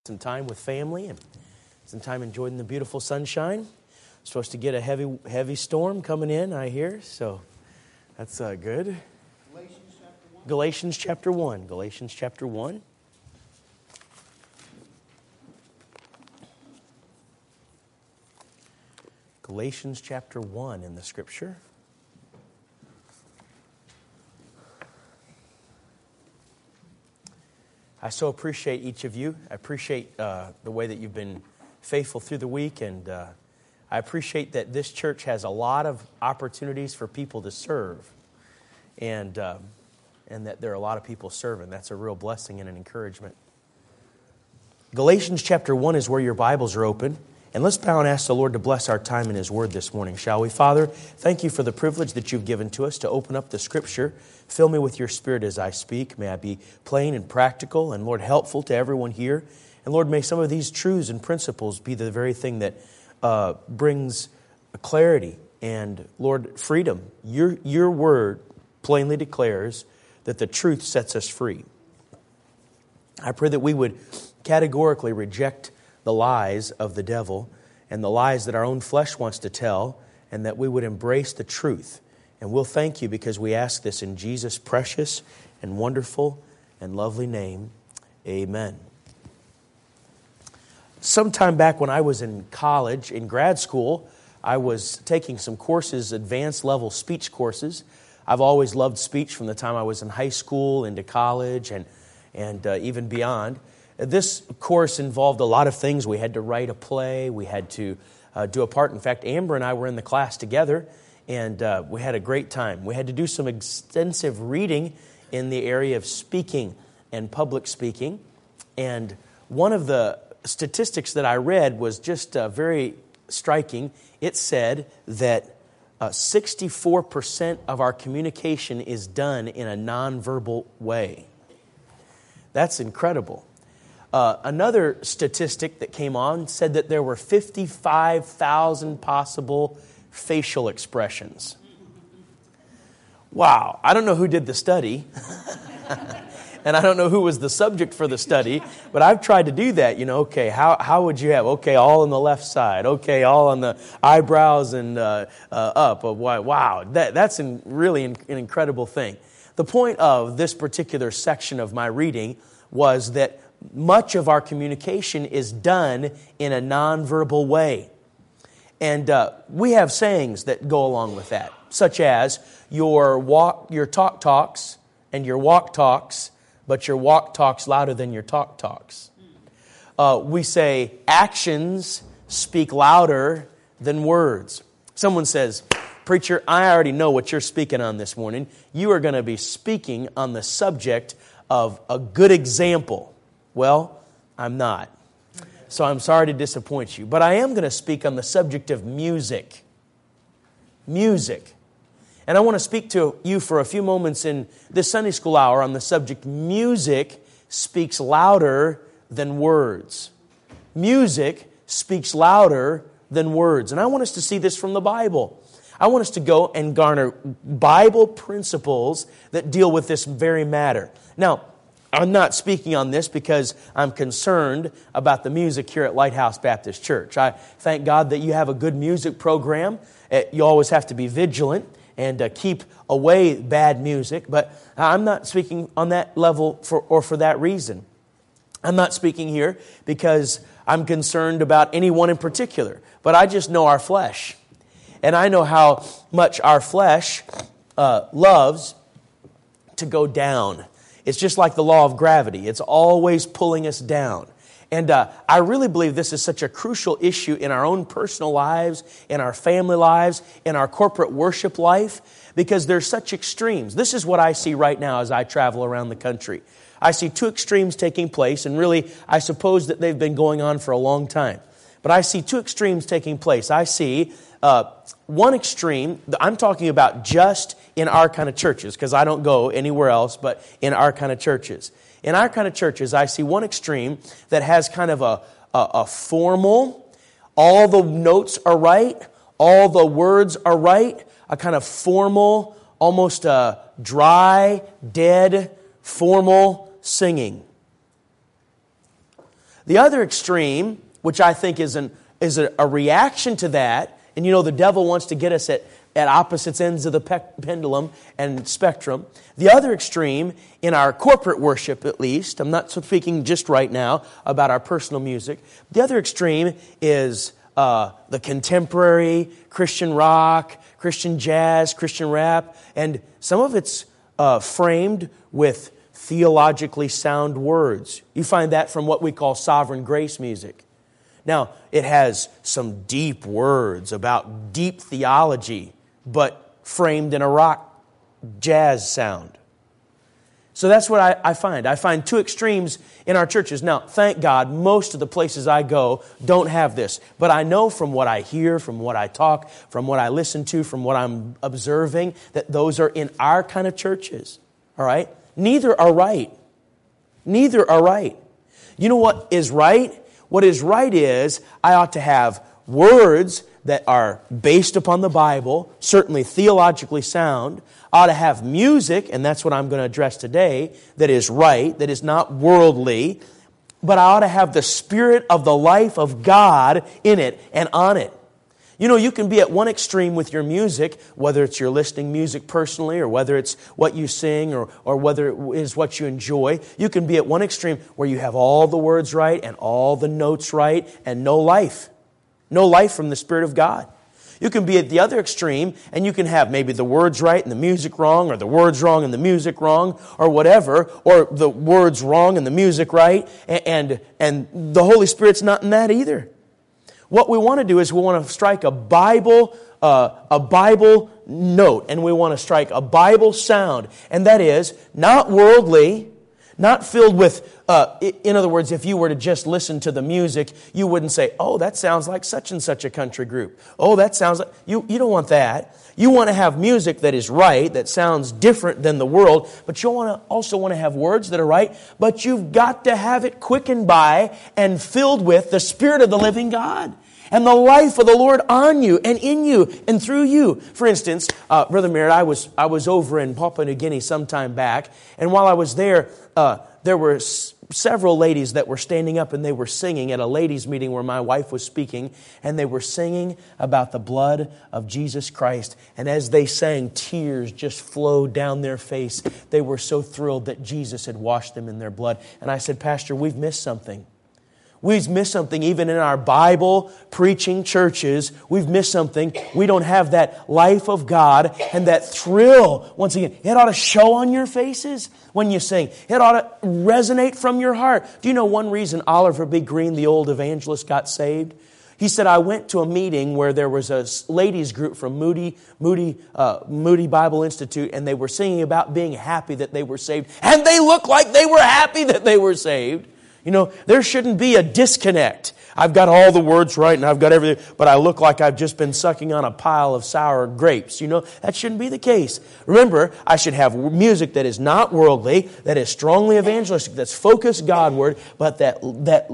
Some time with family and some time enjoying the beautiful sunshine. Supposed to get a heavy storm coming in, I hear, so that's good. Galatians chapter 1. Galatians chapter 1. Galatians chapter 1 in the Scripture. I so appreciate each of you. I appreciate the way that you've been faithful through the week, and I appreciate that this church has a lot of opportunities for people to serve, and that there are a lot of people serving. That's a real blessing and an encouragement. Galatians chapter 1 is where your Bibles are open. And let's bow and ask the Lord to bless our time in His Word this morning, shall we? Father, thank you for the privilege that you've given to us to open up the Scripture. Fill me with your Spirit as I speak. May I be plain and practical and, Lord, helpful to everyone here. And, Lord, may some of these truths and principles be the very thing that brings clarity and, Lord, freedom. Your Word plainly declares that the truth sets us free. I pray that we would categorically reject the lies of the devil and the lies that our own flesh wants to tell, and that we would embrace the truth. And we'll thank you because we ask this in Jesus' precious and wonderful and lovely name. Amen. Sometime back when I was in college, in grad school, I was taking some courses, advanced level speech courses. I've always loved speech from the time I was in high school into college and even beyond. This course involved a lot of things. We had to write a play. We had to do a part. In fact, Amber and I were in the class together, and we had a great time. We had to do some extensive reading in the area of speaking and public speaking. And one of the statistics that I read was just very striking. It said that 64% of our communication is done in a nonverbal way. That's incredible. Another statistic that came on said that there were 55,000 possible facial expressions. Wow. I don't know who did the study, and I don't know who was the subject for the study, but I've tried to do that. Okay, how would you have? Okay, all on the left side. Okay, all on the eyebrows and up. Wow, that's really an incredible thing. The point of this particular section of my reading was that much of our communication is done in a nonverbal way. And we have sayings that go along with that, such as your talk talks and your walk talks, but your walk talks louder than your talk talks. We say actions speak louder than words. Someone says, "Preacher, I already know what you're speaking on this morning. You are going to be speaking on the subject of a good example." Well, I'm not. So I'm sorry to disappoint you. But I am going to speak on the subject of music. Music. And I want to speak to you for a few moments in this Sunday school hour on the subject, music speaks louder than words. Music speaks louder than words. And I want us to see this from the Bible. I want us to go and garner Bible principles that deal with this very matter. Now, I'm not speaking on this because I'm concerned about the music here at Lighthouse Baptist Church. I thank God that you have a good music program. You always have to be vigilant and keep away bad music, but I'm not speaking on that level for that reason. I'm not speaking here because I'm concerned about anyone in particular, but I just know our flesh. And I know how much our flesh loves to go down. It's just like the law of gravity. It's always pulling us down. And I really believe this is such a crucial issue in our own personal lives, in our family lives, in our corporate worship life, because there's such extremes. This is what I see right now as I travel around the country. I see two extremes taking place, and really, I suppose that they've been going on for a long time. But I see two extremes taking place. I see one extreme, I'm talking about just in our kind of churches, because I don't go anywhere else but in our kind of churches. In our kind of churches, I see one extreme that has kind of a formal, all the notes are right, all the words are right, a kind of formal, almost a dry, dead, formal singing. The other extreme, which I think is a reaction to that, and you know the devil wants to get us at opposite ends of the pendulum and spectrum. The other extreme, in our corporate worship at least, I'm not speaking just right now about our personal music. The other extreme is the contemporary Christian rock, Christian jazz, Christian rap, and some of it's framed with theologically sound words. You find that from what we call sovereign grace music. Now, it has some deep words about deep theology, but framed in a rock jazz sound. So that's what I find. I find two extremes in our churches. Now, thank God, most of the places I go don't have this. But I know from what I hear, from what I talk, from what I listen to, from what I'm observing, that those are in our kind of churches. All right? Neither are right. Neither are right. You know what is right? What is right is I ought to have words that are based upon the Bible, certainly theologically sound. I ought to have music, and that's what I'm going to address today, that is right, that is not worldly. But I ought to have the Spirit of the life of God in it and on it. You know, you can be at one extreme with your music, whether it's your listening music personally, or whether it's what you sing, or whether it is what you enjoy. You can be at one extreme where you have all the words right and all the notes right and no life. No life from the Spirit of God. You can be at the other extreme and you can have maybe the words right and the music wrong, or the words wrong and the music wrong, or whatever, or the words wrong and the music right, and the Holy Spirit's not in that either. What we want to do is we want to strike a Bible note, and we want to strike a Bible sound, and that is not worldly, not filled with, in other words, if you were to just listen to the music, you wouldn't say, oh, that sounds like such and such a country group. Oh, that sounds like, you don't want that. You want to have music that is right, that sounds different than the world, but you also want to have words that are right, but you've got to have it quickened by and filled with the Spirit of the living God. And the life of the Lord on you and in you and through you. For instance, Brother Merritt, I was over in Papua New Guinea some time back, and while I was there were several ladies that were standing up and they were singing at a ladies' meeting where my wife was speaking, and they were singing about the blood of Jesus Christ. And as they sang, tears just flowed down their face. They were so thrilled that Jesus had washed them in their blood. And I said, Pastor, we've missed something. We've missed something even in our Bible preaching churches. We've missed something. We don't have that life of God and that thrill. Once again, it ought to show on your faces when you sing. It ought to resonate from your heart. Do you know one reason Oliver B. Green, the old evangelist, got saved? He said, I went to a meeting where there was a ladies group from Moody Bible Institute, and they were singing about being happy that they were saved. And they looked like they were happy that they were saved. You know, there shouldn't be a disconnect. I've got all the words right and I've got everything, but I look like I've just been sucking on a pile of sour grapes. You know, that shouldn't be the case. Remember, I should have music that is not worldly, that is strongly evangelistic, that's focused Godward, but that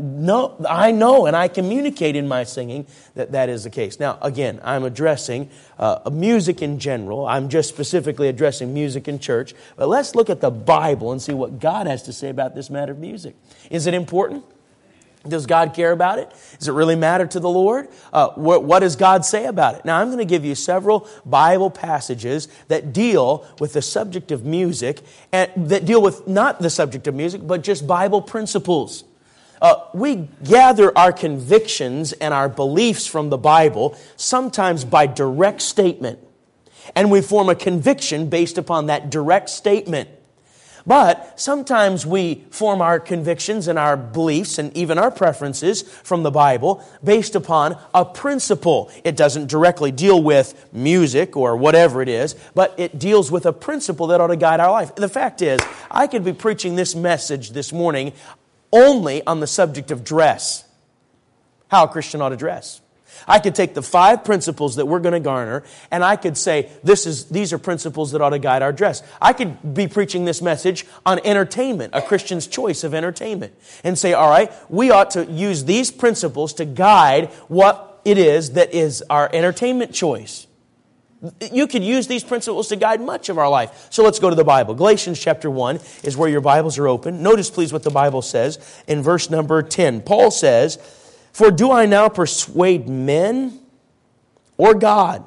I know and I communicate in my singing that is the case. Now, again, I'm addressing music in general. I'm just specifically addressing music in church. But let's look at the Bible and see what God has to say about this matter of music. Is it important? Does God care about it? Does it really matter to the Lord? What does God say about it? Now, I'm going to give you several Bible passages that deal with the subject of music, and that deal with not the subject of music, but just Bible principles. We gather our convictions and our beliefs from the Bible, sometimes by direct statement, and we form a conviction based upon that direct statement. But sometimes we form our convictions and our beliefs and even our preferences from the Bible based upon a principle. It doesn't directly deal with music or whatever it is, but it deals with a principle that ought to guide our life. The fact is, I could be preaching this message this morning only on the subject of dress, how a Christian ought to dress. I could take the 5 principles that we're going to garner, and I could say, these are principles that ought to guide our dress. I could be preaching this message on entertainment, a Christian's choice of entertainment, and say, all right, we ought to use these principles to guide what it is that is our entertainment choice. You could use these principles to guide much of our life. So let's go to the Bible. Galatians chapter 1 is where your Bibles are open. Notice, please, what the Bible says in verse number 10. Paul says, "For do I now persuade men or God?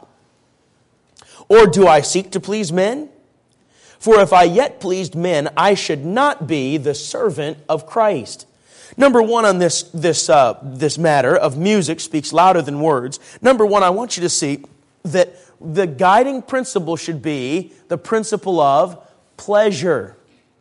Or do I seek to please men? For if I yet pleased men, I should not be the servant of Christ." Number one on this matter of music speaks louder than words. Number one, I want you to see that the guiding principle should be the principle of pleasure.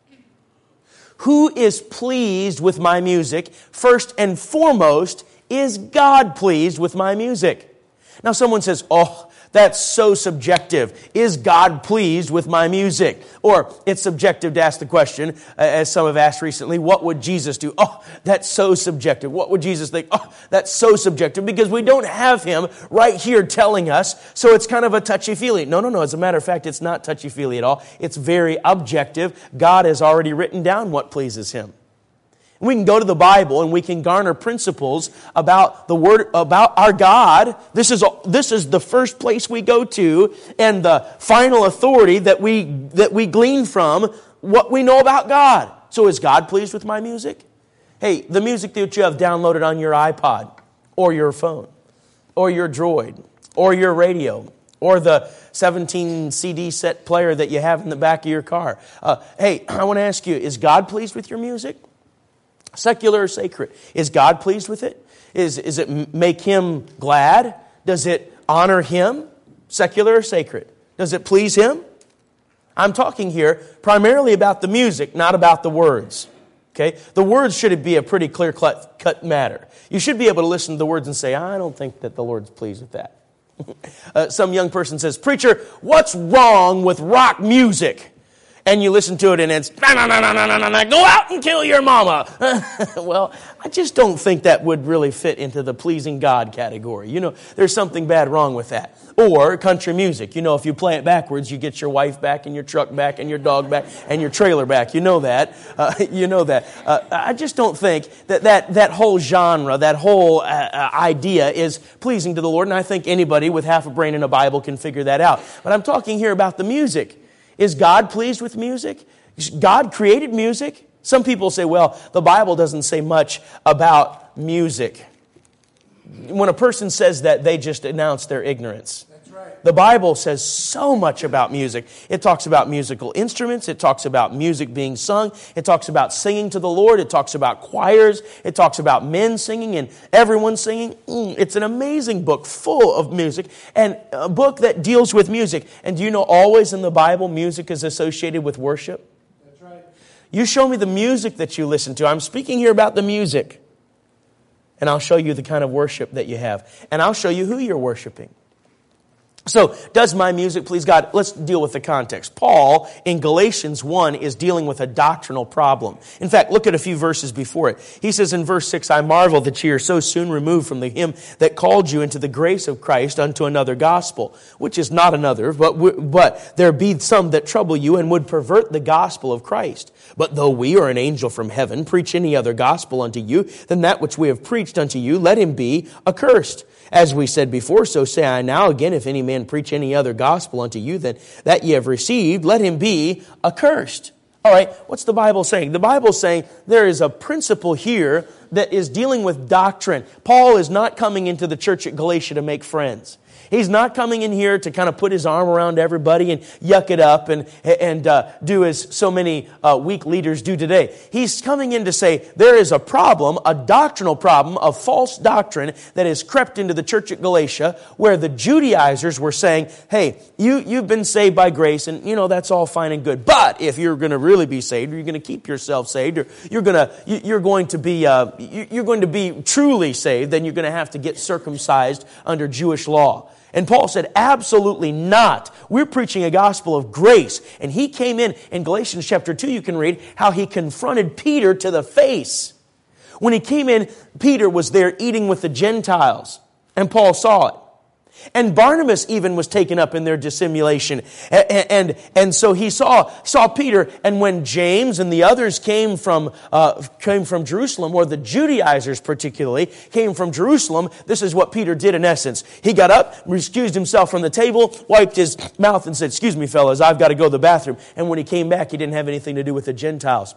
Who is pleased with my music? First and foremost, is God pleased with my music? Now someone says, "Oh, that's so subjective. Is God pleased with my music?" Or it's subjective to ask the question, as some have asked recently, what would Jesus do? Oh, that's so subjective. What would Jesus think? Oh, that's so subjective, because we don't have Him right here telling us, so it's kind of a touchy-feely. No. As a matter of fact, it's not touchy-feely at all. It's very objective. God has already written down what pleases Him. We can go to the Bible and we can garner principles about the Word, about our God. This is the first place we go to, and the final authority that we glean from what we know about God. So is God pleased with my music? Hey, the music that you have downloaded on your iPod, or your phone, or your Droid, or your radio, or the 17 CD set player that you have in the back of your car. Hey, I want to ask you, is God pleased with your music? Secular or sacred? Is God pleased with it? Is it make Him glad? Does it honor Him? Secular or sacred? Does it please Him? I'm talking here primarily about the music, not about the words. Okay? The words should be a pretty clear-cut matter. You should be able to listen to the words and say, "I don't think that the Lord's pleased with that." Some young person says, "Preacher, what's wrong with rock music?" And you listen to it and it's, "Go out and kill your mama." Well, I just don't think that would really fit into the pleasing God category. You know, there's something bad wrong with that. Or country music. You know, if you play it backwards, you get your wife back and your truck back and your dog back and your trailer back. You know that. I just don't think that whole genre, that whole idea is pleasing to the Lord. And I think anybody with half a brain and a Bible can figure that out. But I'm talking here about the music. Is God pleased with music? God created music. Some people say, well, the Bible doesn't say much about music. When a person says that, they just announce their ignorance. That's right. The Bible says so much about music. It talks about musical instruments. It talks about music being sung. It talks about singing to the Lord. It talks about choirs. It talks about men singing and everyone singing. It's an amazing book full of music, and a book that deals with music. And do you know, always in the Bible, music is associated with worship? That's right. You show me the music that you listen to. I'm speaking here about the music. And I'll show you the kind of worship that you have. And I'll show you who you're worshiping. So, does my music please God? Let's deal with the context. Paul, in Galatians 1, is dealing with a doctrinal problem. In fact, look at a few verses before it. He says in verse 6, "I marvel that ye are so soon removed from him that called you into the grace of Christ unto another gospel, which is not another, but there be some that trouble you and would pervert the gospel of Christ. But though we or an angel from heaven preach any other gospel unto you than that which we have preached unto you, let him be accursed. As we said before, so say I now again, if any man preach any other gospel unto you than that ye have received, let him be accursed." All right, what's the Bible saying? The Bible's saying there is a principle here that is dealing with doctrine. Paul is not coming into the church at Galatia to make friends. He's not coming in here to kind of put his arm around everybody and yuck it up and do as so many weak leaders do today. He's coming in to say there is a problem, a doctrinal problem of false doctrine that has crept into the church at Galatia, where the Judaizers were saying, "Hey, you've been saved by grace, and you know that's all fine and good. But if you're going to really be saved, or you're going to keep yourself saved, or you're going to be truly saved, then you're going to have to get circumcised under Jewish law." And Paul said, absolutely not. We're preaching a gospel of grace. And he came in Galatians chapter 2, you can read how he confronted Peter to the face. When he came in, Peter was there eating with the Gentiles. And Paul saw it. And Barnabas even was taken up in their dissimulation. And so he saw Peter. And when James and the others came from Jerusalem, or the Judaizers particularly, came from Jerusalem, this is what Peter did in essence. He got up, excused himself from the table, wiped his mouth and said, "Excuse me, fellas, I've got to go to the bathroom." And when he came back, he didn't have anything to do with the Gentiles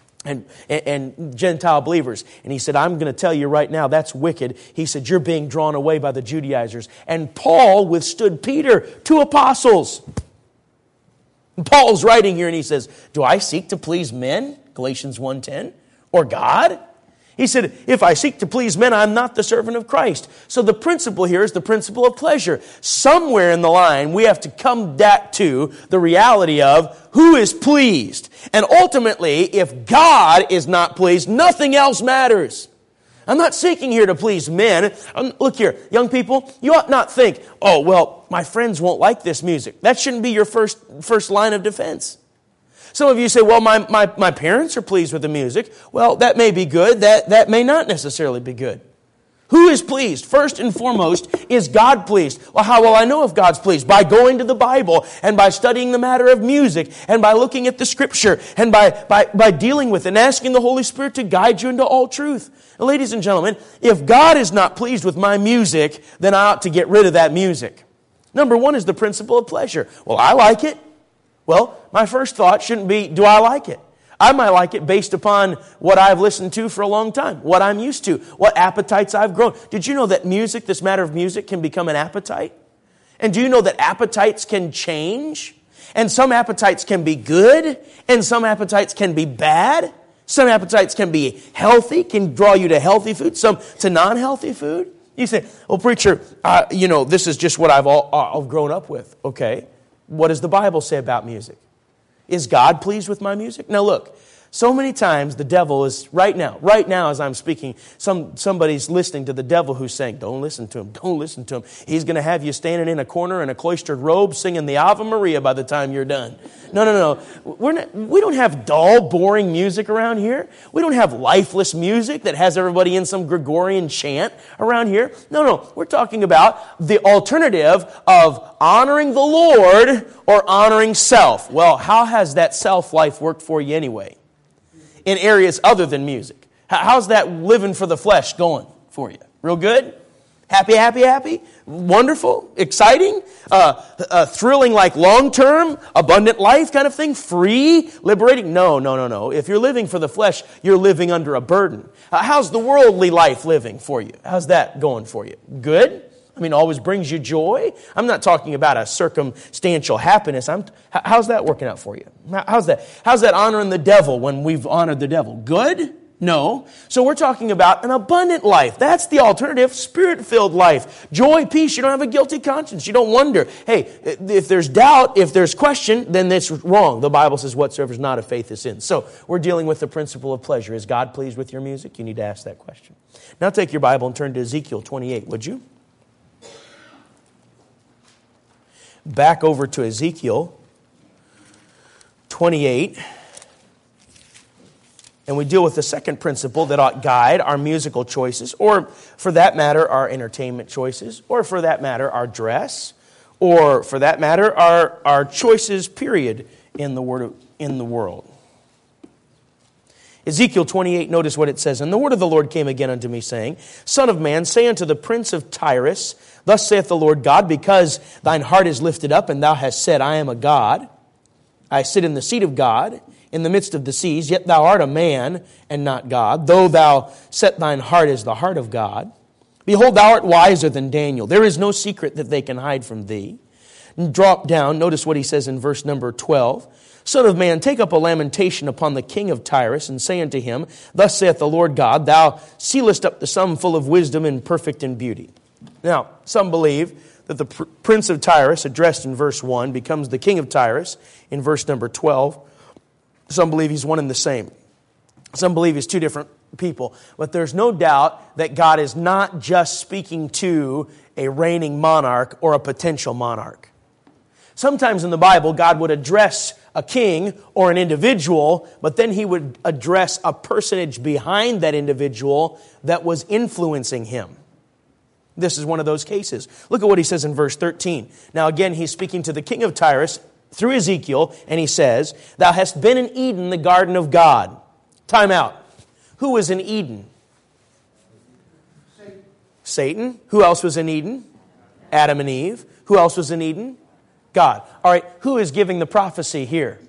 and Gentile believers. And he said, "I'm going to tell you right now, that's wicked." He said, "You're being drawn away by the Judaizers." And Paul withstood Peter, 2 apostles. And Paul's writing here and he says, "Do I seek to please men?" Galatians 1:10. "Or God?" He said, "If I seek to please men, I'm not the servant of Christ." So the principle here is the principle of pleasure. Somewhere in the line, we have to come back to the reality of who is pleased. And ultimately, if God is not pleased, nothing else matters. I'm not seeking here to please men. Look here, young people, you ought not think, "Oh, well, my friends won't like this music." That shouldn't be your first line of defense. Some of you say, "Well, my parents are pleased with the music." Well, that may be good. That may not necessarily be good. Who is pleased? First and foremost, is God pleased? Well, how will I know if God's pleased? By going to the Bible and by studying the matter of music and by looking at the Scripture and by dealing with it and asking the Holy Spirit to guide you into all truth. Now, ladies and gentlemen, if God is not pleased with my music, then I ought to get rid of that music. Number one is the principle of pleasure. Well, I like it. Well, my first thought shouldn't be, do I like it? I might like it based upon what I've listened to for a long time, what I'm used to, what appetites I've grown. Did you know that music, this matter of music, can become an appetite? And do you know that appetites can change? And some appetites can be good, and some appetites can be bad. Some appetites can be healthy, can draw you to healthy food, some to non-healthy food. You say, "Well, preacher, this is just what I've grown up with." Okay. What does the Bible say about music? Is God pleased with my music? Now look, so many times the devil is, right now as I'm speaking, somebody's listening to the devil who's saying, "Don't listen to him, don't listen to him. He's going to have you standing in a corner in a cloistered robe singing the Ave Maria by the time you're done." No. We don't have dull, boring music around here. We don't have lifeless music that has everybody in some Gregorian chant around here. No. We're talking about the alternative of honoring the Lord or honoring self. Well, how has that self-life worked for you anyway? In areas other than music. How's that living for the flesh going for you? Real good? Happy? Wonderful? Exciting? Thrilling, like long-term, abundant life kind of thing? Free? Liberating? No. If you're living for the flesh, you're living under a burden. How's the worldly life living for you? How's that going for you? Good? Always brings you joy. I'm not talking about a circumstantial happiness. How's that working out for you? How's that honoring the devil when we've honored the devil? Good? No. So we're talking about an abundant life. That's the alternative, Spirit-filled life. Joy, peace. You don't have a guilty conscience. You don't wonder, hey, if there's doubt, if there's question, then that's wrong. The Bible says whatsoever is not of faith is sin. So we're dealing with the principle of pleasure. Is God pleased with your music? You need to ask that question. Now take your Bible and turn to Ezekiel 28, would you? Back over to Ezekiel 28, and we deal with the second principle that ought guide our musical choices, or for that matter, our entertainment choices, or for that matter, our dress, or for that matter, our choices, period, in the world. Ezekiel 28, notice what it says. "And the word of the Lord came again unto me, saying, Son of man, say unto the prince of Tyrus, Thus saith the Lord God, because thine heart is lifted up, and thou hast said, I am a god. I sit in the seat of God, in the midst of the seas, yet thou art a man, and not God, though thou set thine heart as the heart of God. Behold, thou art wiser than Daniel. There is no secret that they can hide from thee. And drop down, notice what he says in verse number 12. Son of man, take up a lamentation upon the king of Tyrus, and say unto him, Thus saith the Lord God, Thou sealest up the sum full of wisdom and perfect in beauty. Now, some believe that the prince of Tyrus, addressed in verse 1, becomes the king of Tyrus in verse number 12. Some believe he's one and the same. Some believe he's two different people. But there's no doubt that God is not just speaking to a reigning monarch or a potential monarch. Sometimes in the Bible, God would address a king or an individual, but then he would address a personage behind that individual that was influencing him. This is one of those cases. Look at what he says in verse 13. Now again, he's speaking to the king of Tyrus through Ezekiel, and he says, "Thou hast been in Eden, the garden of God." Time out. Who was in Eden? Satan. Who else was in Eden? Adam and Eve. Who else was in Eden? God. All right, who is giving the prophecy here?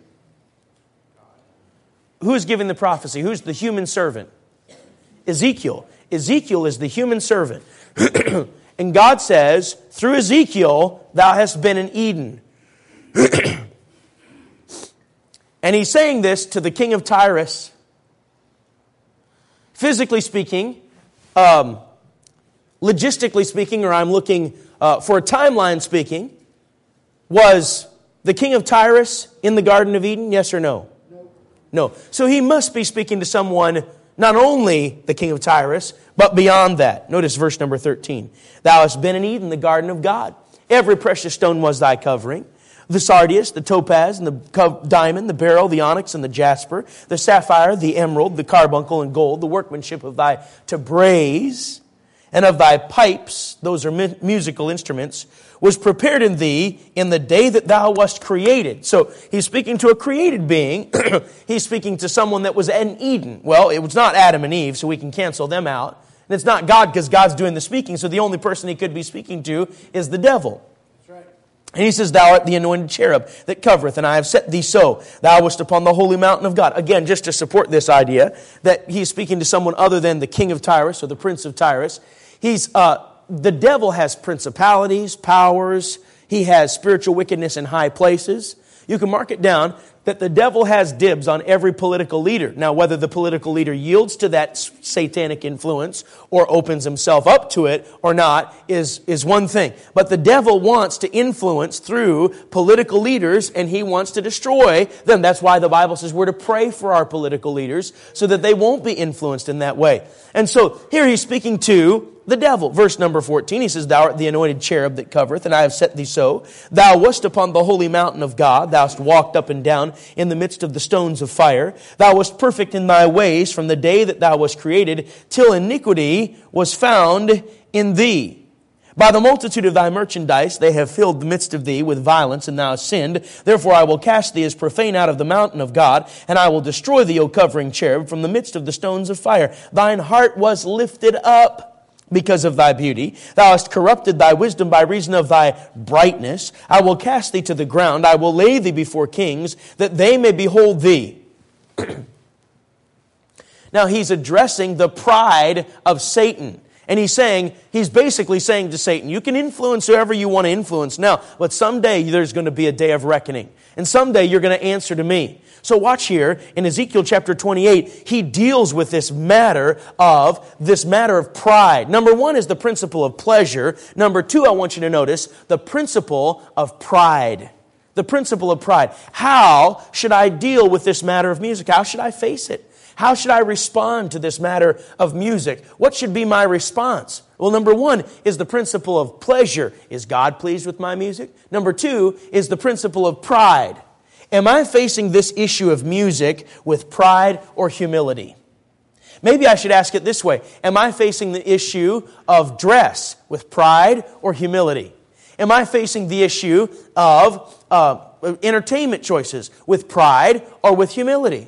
Who is giving the prophecy? Who's the human servant? Ezekiel. Ezekiel is the human servant. And God says, through Ezekiel, thou hast been in Eden. And he's saying this to the king of Tyrus. Physically speaking, logistically speaking, or I'm looking for a timeline speaking, was the king of Tyrus in the Garden of Eden? Yes or no? No. So he must be speaking to someone, not only the king of Tyrus, but beyond that. Notice verse number 13. Thou hast been in Eden, the garden of God. Every precious stone was thy covering. The sardius, the topaz, and the diamond, the beryl, the onyx, and the jasper, the sapphire, the emerald, the carbuncle, and gold, the workmanship of thy tabrets, and of thy pipes, those are musical instruments, was prepared in thee in the day that thou wast created. So he's speaking to a created being. He's speaking to someone that was in Eden. Well, it was not Adam and Eve, so we can cancel them out. And it's not God, because God's doing the speaking, so the only person he could be speaking to is the devil. That's right. And he says, "Thou art the anointed cherub that covereth, and I have set thee so. Thou wast upon the holy mountain of God." Again, just to support this idea that he's speaking to someone other than the king of Tyrus or the prince of Tyrus. The devil has principalities, powers. He has spiritual wickedness in high places. You can mark it down that the devil has dibs on every political leader. Now, whether the political leader yields to that satanic influence or opens himself up to it or not is one thing. But the devil wants to influence through political leaders, and he wants to destroy them. That's why the Bible says we're to pray for our political leaders so that they won't be influenced in that way. And so here he's speaking to the devil. Verse number 14, he says, "Thou art the anointed cherub that covereth, and I have set thee so. Thou wast upon the holy mountain of God. Thou hast walked up and down in the midst of the stones of fire. Thou wast perfect in thy ways from the day that thou wast created, till iniquity was found in thee. By the multitude of thy merchandise they have filled the midst of thee with violence, and thou hast sinned. Therefore I will cast thee as profane out of the mountain of God, and I will destroy thee, O covering cherub, from the midst of the stones of fire. Thine heart was lifted up because of thy beauty. Thou hast corrupted thy wisdom by reason of thy brightness. I will cast thee to the ground. I will lay thee before kings, that they may behold thee." Now he's addressing the pride of Satan. And he's basically saying to Satan, you can influence whoever you want to influence now, but someday there's going to be a day of reckoning. And someday you're going to answer to me. So watch here, in Ezekiel chapter 28, he deals with this matter of pride. Number one is the principle of pleasure. Number two, I want you to notice the principle of pride. The principle of pride. How should I deal with this matter of music? How should I face it? How should I respond to this matter of music? What should be my response? Well, number one is the principle of pleasure. Is God pleased with my music? Number two is the principle of pride. Am I facing this issue of music with pride or humility? Maybe I should ask it this way. Am I facing the issue of dress with pride or humility? Am I facing the issue of entertainment choices with pride or with humility?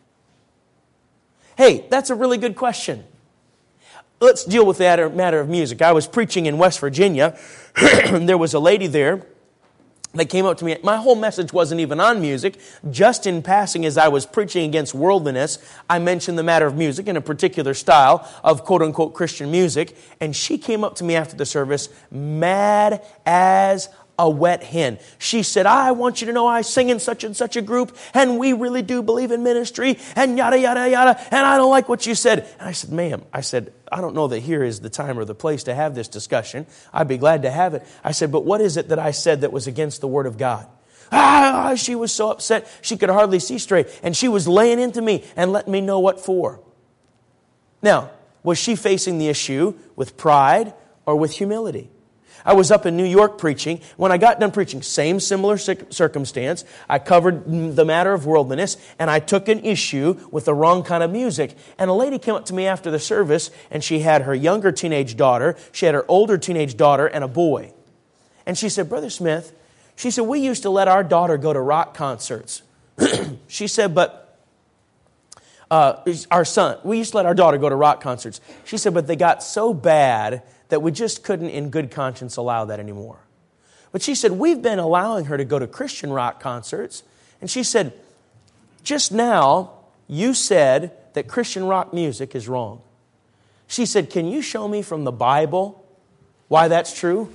Hey, that's a really good question. Let's deal with that matter of music. I was preaching in West Virginia, and there was a lady there that came up to me. My whole message wasn't even on music. Just in passing, as I was preaching against worldliness, I mentioned the matter of music in a particular style of quote-unquote Christian music, and she came up to me after the service, mad as a wet hen. She said, "I want you to know I sing in such and such a group, and we really do believe in ministry, and yada, yada, yada, and I don't like what you said." And I said, "Ma'am," I don't know that here is the time or the place to have this discussion. I'd be glad to have it. I said, "But what is it that I said that was against the Word of God?" She was so upset, she could hardly see straight, and she was laying into me and letting me know what for. Now, was she facing the issue with pride or with humility? I was up in New York preaching. When I got done preaching, same similar circumstance. I covered the matter of worldliness, and I took an issue with the wrong kind of music. And a lady came up to me after the service, and she had her younger teenage daughter, she had her older teenage daughter, and a boy. And she said, Brother Smith, she said, we used to let our daughter go to rock concerts. She said, but our son, we used to let our daughter go to rock concerts. She said, but they got so bad that we just couldn't in good conscience allow that anymore. But she said, we've been allowing her to go to Christian rock concerts. And she said, just now, you said that Christian rock music is wrong. She said, can you show me from the Bible why that's true?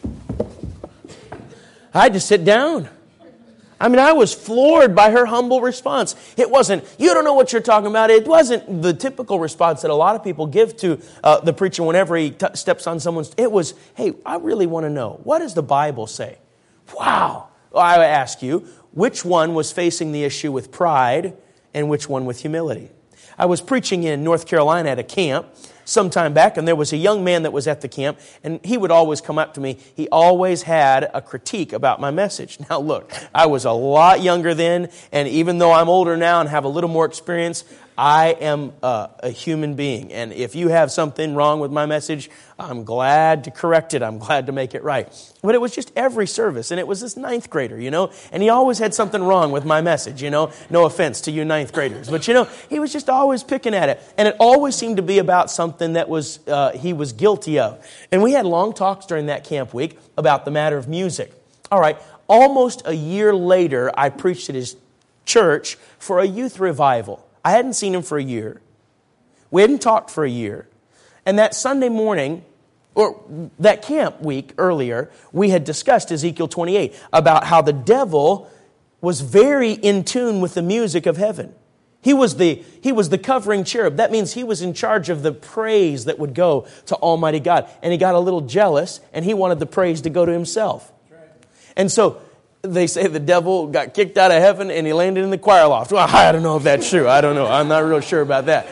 I had to sit down. I mean, I was floored by her humble response. It wasn't, you don't know what you're talking about. It wasn't the typical response that a lot of people give to the preacher whenever he steps on someone's. It was, hey, I really want to know. What does the Bible say? Wow. I ask you, which one was facing the issue with pride and which one with humility? I was preaching in North Carolina at a camp some time back, and there was a young man that was at the camp, and he would always come up to me. He always had a critique about my message. Now look, I was a lot younger then, and even though I'm older now and have a little more experience, I am a human being. And if you have something wrong with my message, I'm glad to correct it. I'm glad to make it right. But it was just every service, and it was this 9th grader, and he always had something wrong with my message, No offense to you 9th graders. But, he was just always picking at it. And it always seemed to be about something that was he was guilty of. And we had long talks during that camp week about the matter of music. All right, almost a year later, I preached at his church for a youth revival. I hadn't seen him for a year. We hadn't talked for a year. And that Sunday morning, or that camp week earlier, we had discussed Ezekiel 28 about how the devil was very in tune with the music of heaven. He was the covering cherub. That means he was in charge of the praise that would go to Almighty God. And he got a little jealous, and he wanted the praise to go to himself. And so they say the devil got kicked out of heaven and he landed in the choir loft. Well, I don't know if that's true. I don't know. I'm not real sure about that.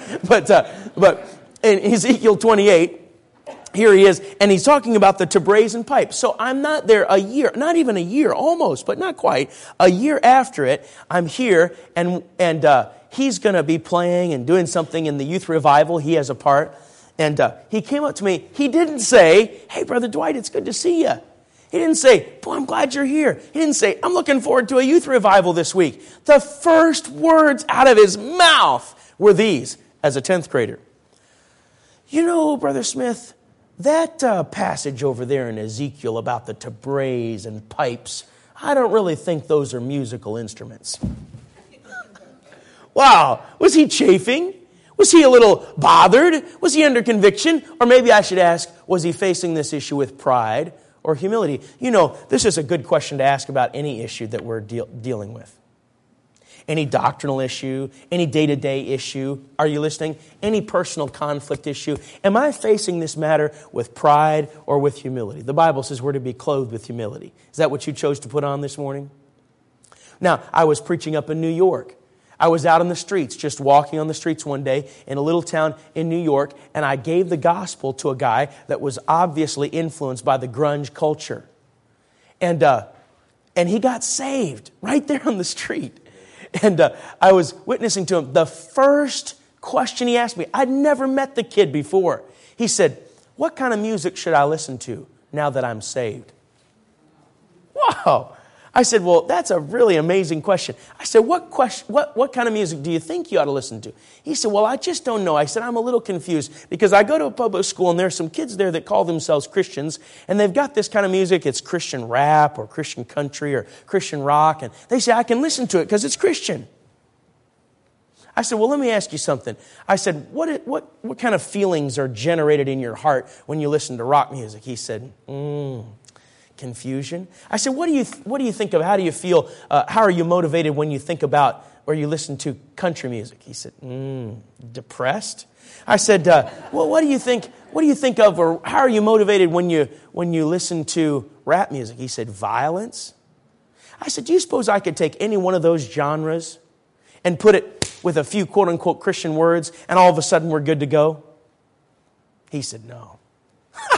But in Ezekiel 28, here he is, and he's talking about the tabrets and pipes. So I'm not there a year, not even a year, almost, but not quite. A year after it, I'm here, and he's going to be playing and doing something in the youth revival. He has a part. And he came up to me. He didn't say, hey, Brother Dwight, it's good to see you. He didn't say, boy, I'm glad you're here. He didn't say, I'm looking forward to a youth revival this week. The first words out of his mouth were these, as a 10th grader. Brother Smith, that passage over there in Ezekiel about the tabrets and pipes, I don't really think those are musical instruments. Wow, was he chafing? Was he a little bothered? Was he under conviction? Or maybe I should ask, was he facing this issue with pride or humility? This is a good question to ask about any issue that we're dealing with. Any doctrinal issue, any day-to-day issue. Are you listening? Any personal conflict issue. Am I facing this matter with pride or with humility? The Bible says we're to be clothed with humility. Is that what you chose to put on this morning? Now, I was preaching up in New York. I was out on the streets, just walking on the streets one day in a little town in New York, and I gave the gospel to a guy that was obviously influenced by the grunge culture. And he got saved right there on the street. And I was witnessing to him. The first question he asked me, I'd never met the kid before. He said, what kind of music should I listen to now that I'm saved? Wow. I said, well, that's a really amazing question. I said, what kind of music do you think you ought to listen to? He said, well, I just don't know. I said, I'm a little confused because I go to a public school and there's some kids there that call themselves Christians and they've got this kind of music. It's Christian rap or Christian country or Christian rock. And they say, I can listen to it because it's Christian. I said, well, let me ask you something. I said, what kind of feelings are generated in your heart when you listen to rock music? He said, confusion. I said, what do you think of? How do you feel? How are you motivated when you think about or you listen to country music? He said, depressed. I said, well, what do you think? What do you think of, or how are you motivated when you listen to rap music? He said, violence. I said, do you suppose I could take any one of those genres and put it with a few quote unquote Christian words, and all of a sudden we're good to go? He said, no.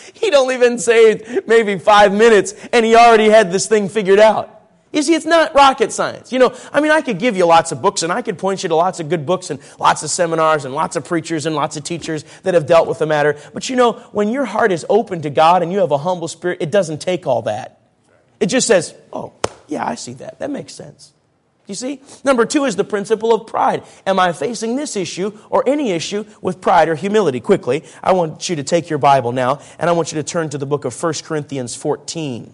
He'd only been saved maybe 5 minutes, and he already had this thing figured out. You see, it's not rocket science. I could give you lots of books, and I could point you to lots of good books and lots of seminars and lots of preachers and lots of teachers that have dealt with the matter. But when your heart is open to God and you have a humble spirit, it doesn't take all that. It just says, oh, yeah, I see that. That makes sense. You see? Number 2 is the principle of pride. Am I facing this issue or any issue with pride or humility? Quickly, I want you to take your Bible now, and I want you to turn to the book of 1 Corinthians 14.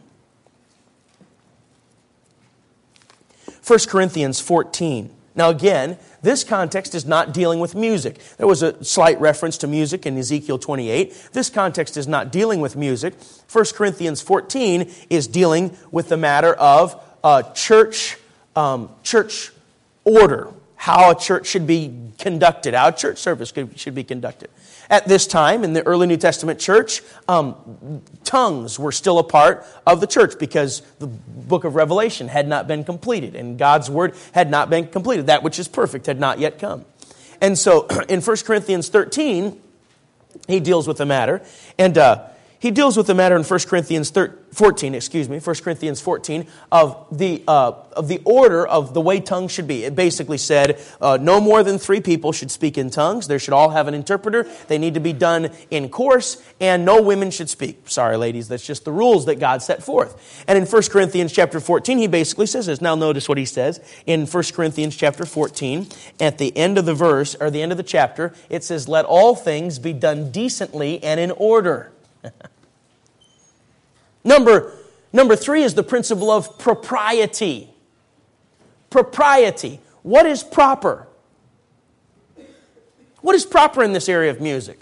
1 Corinthians 14. Now again, this context is not dealing with music. There was a slight reference to music in Ezekiel 28. This context is not dealing with music. 1 Corinthians 14 is dealing with the matter of church order, how a church should be conducted, how a church service should be conducted. At this time, in the early New Testament church, tongues were still a part of the church because the book of Revelation had not been completed and God's word had not been completed. That which is perfect had not yet come. And so in 1 Corinthians 13, he deals with the matter. And he deals with the matter in 1 Corinthians 14, 1 Corinthians 14, of the order of the way tongues should be. It basically said no more than 3 people should speak in tongues. They should all have an interpreter. They need to be done in course, and no women should speak. Sorry, ladies, that's just the rules that God set forth. And in 1 Corinthians chapter 14, he basically says this. Now notice what he says in 1 Corinthians chapter 14. At the end of the verse, or the end of the chapter, it says, let all things be done decently and in order. Number 3 is the principle of propriety. Propriety. What is proper? What is proper in this area of music?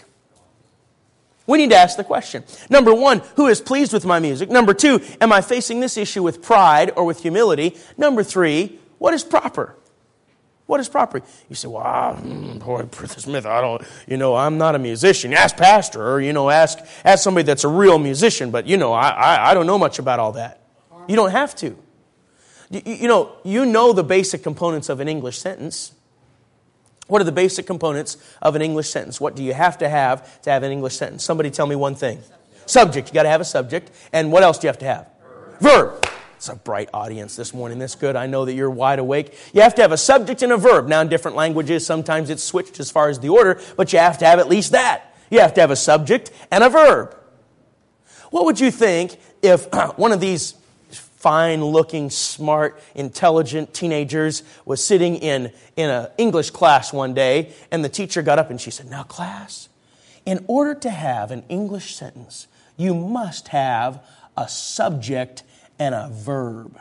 We need to ask the question. Number 1, who is pleased with my music? Number 2, am I facing this issue with pride or with humility? Number 3, what is proper? What is proper? You say, well, boy, Brother Smith, I'm not a musician. Ask pastor, or, ask somebody that's a real musician. But, I don't know much about all that. You don't have to. You know the basic components of an English sentence. What are the basic components of an English sentence? What do you have to have an English sentence? Somebody tell me one thing. Subject. You got to have a subject. And what else do you have to have? Verb. It's a bright audience this morning. That's good. I know that you're wide awake. You have to have a subject and a verb. Now, in different languages, sometimes it's switched as far as the order, but you have to have at least that. You have to have a subject and a verb. What would you think if one of these fine-looking, smart, intelligent teenagers was sitting in an English class one day, and the teacher got up and she said, now, class, in order to have an English sentence, you must have a subject and a verb.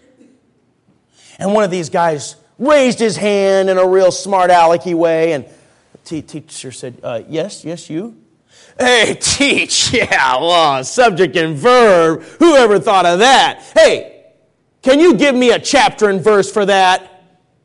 And one of these guys raised his hand in a real smart alecky way, and the teacher said, yes, you? Hey, teach, subject and verb. Who ever thought of that? Hey, can you give me a chapter and verse for that?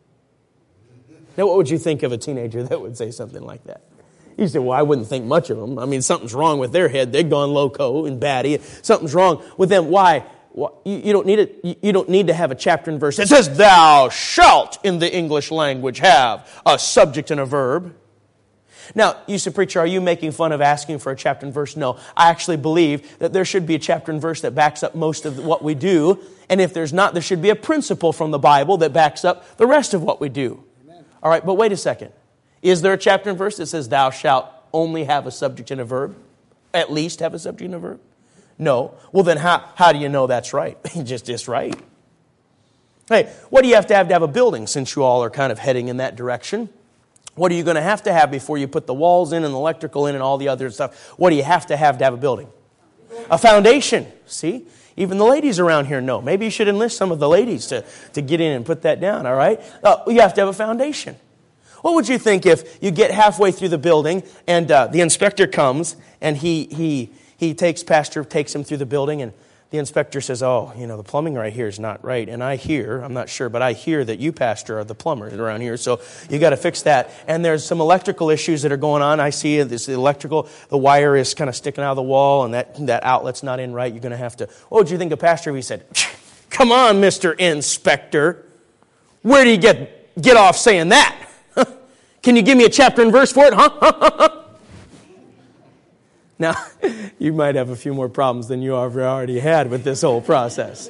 Now, what would you think of a teenager that would say something like that? You say, well, I wouldn't think much of them. I mean, something's wrong with their head. They've gone loco and batty. Something's wrong with them. Why? You don't need it. You don't need to have a chapter and verse. It says, thou shalt in the English language have a subject and a verb. Now, you say, preacher, are you making fun of asking for a chapter and verse? No, I actually believe that there should be a chapter and verse that backs up most of what we do. And if there's not, there should be a principle from the Bible that backs up the rest of what we do. Amen. All right, but wait a second. Is there a chapter and verse that says thou shalt only have a subject and a verb? At least have a subject and a verb? No. Well, then how do you know that's right? Just right. Hey, what do you have to have a building, since you all are kind of heading in that direction? What are you going to have before you put the walls in and the electrical in and all the other stuff? What do you have to have a building? A foundation. See? Even the ladies around here know. Maybe you should enlist some of the ladies to get in and put that down, all right? You have to have a foundation. What would you think if you get halfway through the building and the inspector comes and he takes him through the building, and the inspector says, the plumbing right here is not right. And I'm not sure, but I hear that you, pastor, are the plumber around here, so you got to fix that. And there's some electrical issues that are going on. I see this electrical, the wire is kind of sticking out of the wall, and that outlet's not in right. You're going to have to, what would you think of pastor if he said, come on, Mr. Inspector, where do you get off saying that? Can you give me a chapter and verse for it? Huh? Now, you might have a few more problems than you have already had with this whole process.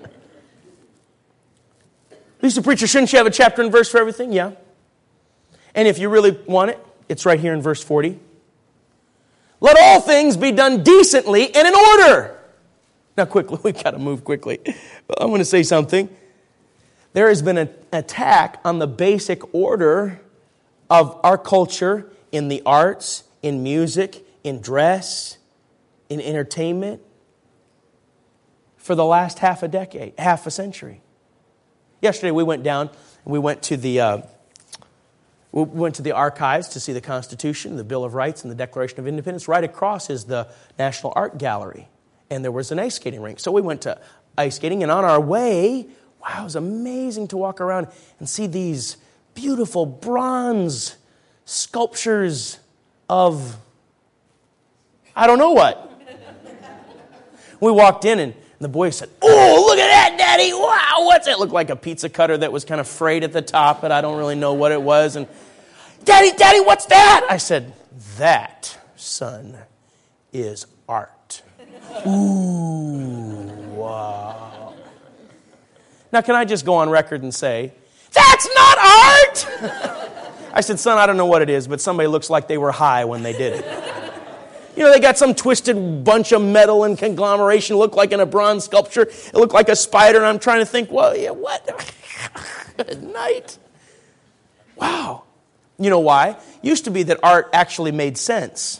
Lisa, preacher, shouldn't you have a chapter and verse for everything? Yeah. And if you really want it, it's right here in verse 40. Let all things be done decently and in order. Now, quickly, we've got to move quickly. I want to say something. There has been an attack on the basic order of our culture in the arts, in music, in dress, in entertainment for the last half a century. Yesterday we went down and we went to the archives to see the Constitution, the Bill of Rights, and the Declaration of Independence. Right across is the National Art Gallery, and there was an ice skating rink. So we went to ice skating, and on our way, wow, it was amazing to walk around and see these beautiful bronze sculptures of I don't know what. We walked in and the boy said, "Oh, look at that, Daddy. Wow, what's it?" It looked like a pizza cutter that was kind of frayed at the top, but I don't really know what it was. And, Daddy, what's that? I said, "That, son, is art." Ooh, wow. Now, can I just go on record and say, that's not art? I said, "Son, I don't know what it is, but somebody looks like they were high when they did it." You know, they got some twisted bunch of metal and conglomeration. It looked like in a bronze sculpture. It looked like a spider, and I'm trying to think, well, yeah, what? Good night. Wow. You know why? Used to be that art actually made sense.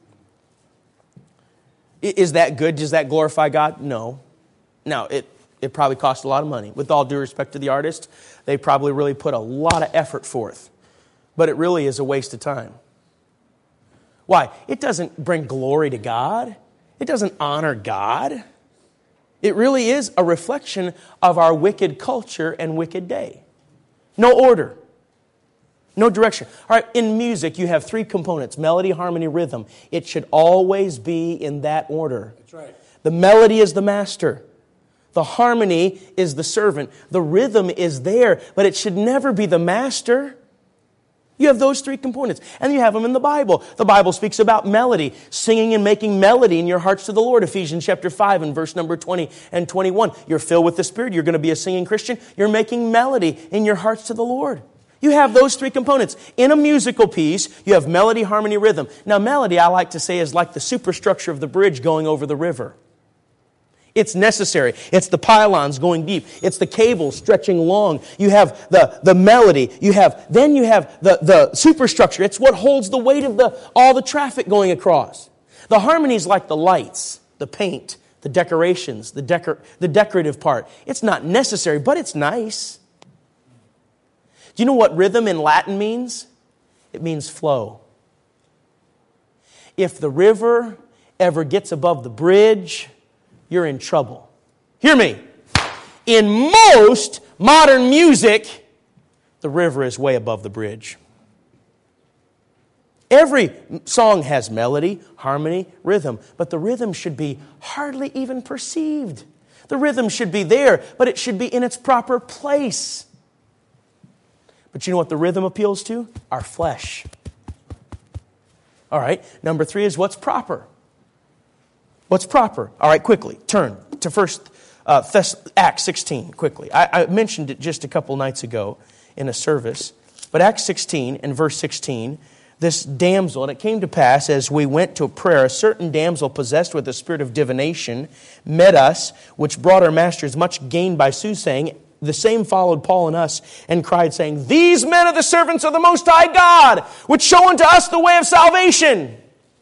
Is that good? Does that glorify God? No. Now, it probably cost a lot of money. With all due respect to the artist, they probably really put a lot of effort forth. But it really is a waste of time. Why? It doesn't bring glory to God. It doesn't honor God. It really is a reflection of our wicked culture and wicked day. No order. No direction. All right, in music, you have three components: melody, harmony, rhythm. It should always be in that order. That's right. The melody is the master. The harmony is the servant. The rhythm is there, but it should never be the master. You have those three components, and you have them in the Bible. The Bible speaks about melody, singing and making melody in your hearts to the Lord. Ephesians chapter 5 and verse number 20 and 21. You're filled with the Spirit. You're going to be a singing Christian. You're making melody in your hearts to the Lord. You have those three components. In a musical piece, you have melody, harmony, rhythm. Now, melody, I like to say, is like the superstructure of the bridge going over the river. It's necessary. It's the pylons going deep. It's the cables stretching long. You have the melody. Then you have the superstructure. It's what holds the weight of all the traffic going across. The harmony is like the lights, the paint, the decorations, the decorative part. It's not necessary, but it's nice. Do you know what rhythm in Latin means? It means flow. If the river ever gets above the bridge, you're in trouble. Hear me. In most modern music, the river is way above the bridge. Every song has melody, harmony, rhythm, but the rhythm should be hardly even perceived. The rhythm should be there, but it should be in its proper place. But you know what the rhythm appeals to? Our flesh. All right, number 3 is what's proper. What's proper? All right, quickly, turn to Acts 16, quickly. I mentioned it just a couple nights ago in a service, but Acts 16 and verse 16, this damsel, and it came to pass as we went to prayer, a certain damsel possessed with the spirit of divination met us, which brought our masters much gain by soothsaying. The same followed Paul and us, and cried, saying, "These men are the servants of the Most High God, which show unto us the way of salvation."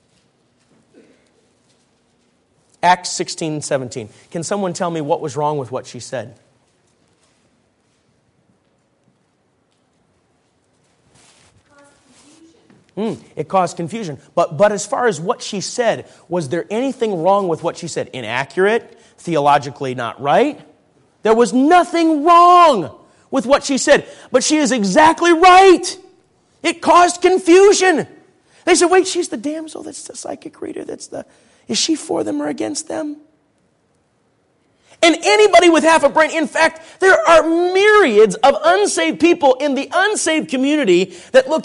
Acts 16 and 17. Can someone tell me what was wrong with what she said? It caused confusion. But as far as what she said, was there anything wrong with what she said? Inaccurate? Theologically not right? There was nothing wrong with what she said. But she is exactly right. It caused confusion. They said, wait, she's the damsel that's the psychic reader. Is she for them or against them? And anybody with half a brain, in fact, there are myriads of unsaved people in the unsaved community that look at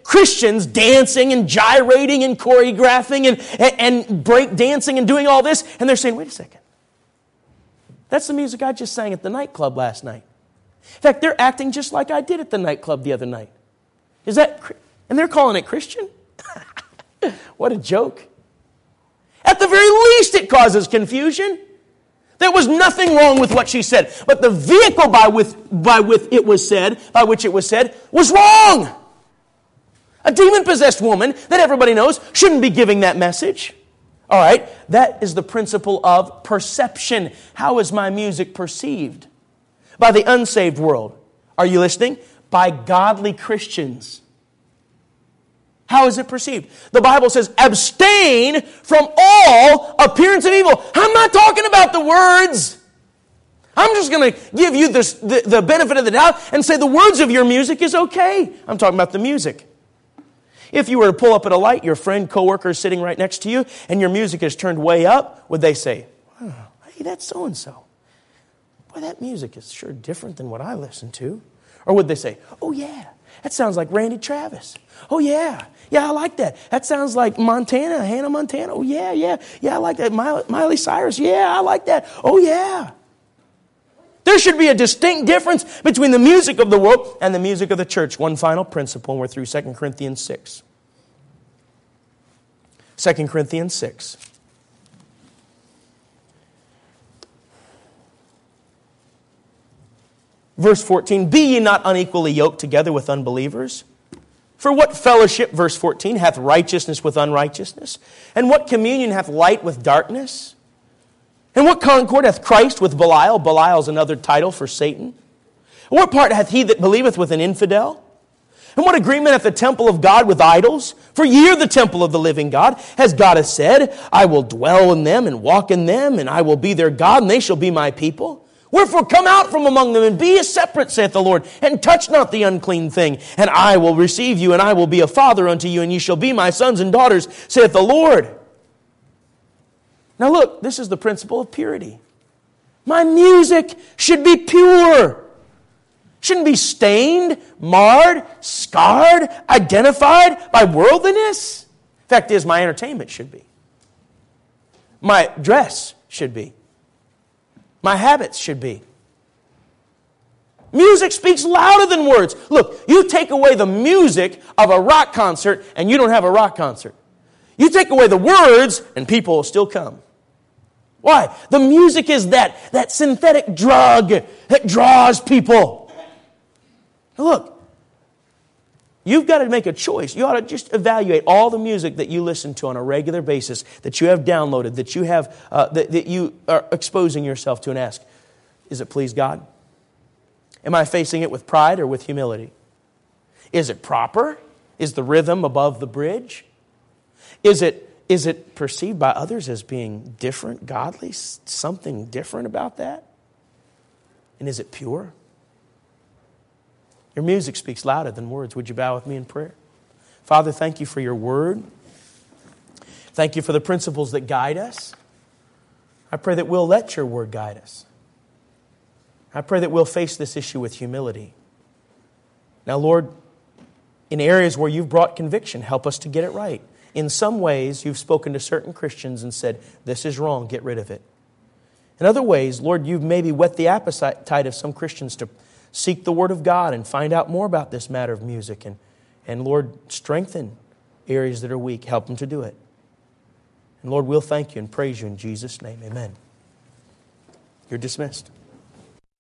Christians dancing and gyrating and choreographing and break dancing and doing all this. And they're saying, wait a second. That's the music I just sang at the nightclub last night. In fact, they're acting just like I did at the nightclub the other night. And they're calling it Christian? What a joke. At the very least, it causes confusion. There was nothing wrong with what she said, but the vehicle by which it was said was wrong. A demon-possessed woman that everybody knows shouldn't be giving that message. All right, that is the principle of perception. How is my music perceived? By the unsaved world. Are you listening? By godly Christians. How is it perceived? The Bible says, abstain from all appearance of evil. I'm not talking about the words. I'm just going to give you the benefit of the doubt and say the words of your music is okay. I'm talking about the music. If you were to pull up at a light, your friend, coworker is sitting right next to you, and your music is turned way up, would they say, oh, hey, that's so-and-so. Boy, that music is sure different than what I listen to. Or would they say, oh, yeah, that sounds like Randy Travis. Oh, yeah, I like that. That sounds like Hannah Montana. Oh, yeah, I like that. Miley Cyrus, yeah, I like that. Oh, yeah. There should be a distinct difference between the music of the world and the music of the church. One final principle, and we're through 2 Corinthians 6. 2 Corinthians 6. Verse 14, be ye not unequally yoked together with unbelievers? For what fellowship, verse 14, hath righteousness with unrighteousness? And what communion hath light with darkness? And what concord hath Christ with Belial? Belial is another title for Satan. And what part hath he that believeth with an infidel? And what agreement hath the temple of God with idols? For ye are the temple of the living God. As God hath said, I will dwell in them and walk in them, and I will be their God, and they shall be my people. Wherefore come out from among them, and be ye separate, saith the Lord, and touch not the unclean thing. And I will receive you, and I will be a father unto you, and ye shall be my sons and daughters, saith the Lord. Now look, this is the principle of purity. My music should be pure. Shouldn't be stained, marred, scarred, identified by worldliness. Fact is, my entertainment should be. My dress should be. My habits should be. Music speaks louder than words. Look, you take away the music of a rock concert and you don't have a rock concert. You take away the words and people will still come. Why? The music is that synthetic drug that draws people. Now look, you've got to make a choice. You ought to just evaluate all the music that you listen to on a regular basis, that you have downloaded, that you have that you are exposing yourself to, and ask, is it please God? Am I facing it with pride or with humility? Is it proper? Is the rhythm above the bridge? Is it perceived by others as being different, godly, something different about that? And is it pure? Your music speaks louder than words. Would you bow with me in prayer? Father, thank you for your word. Thank you for the principles that guide us. I pray that we'll let your word guide us. I pray that we'll face this issue with humility. Now, Lord, in areas where you've brought conviction, help us to get it right. In some ways, you've spoken to certain Christians and said, this is wrong, get rid of it. In other ways, Lord, you've maybe whet the appetite of some Christians to seek the Word of God and find out more about this matter of music. And Lord, strengthen areas that are weak. Help them to do it. And Lord, we'll thank you and praise you in Jesus' name. Amen. You're dismissed.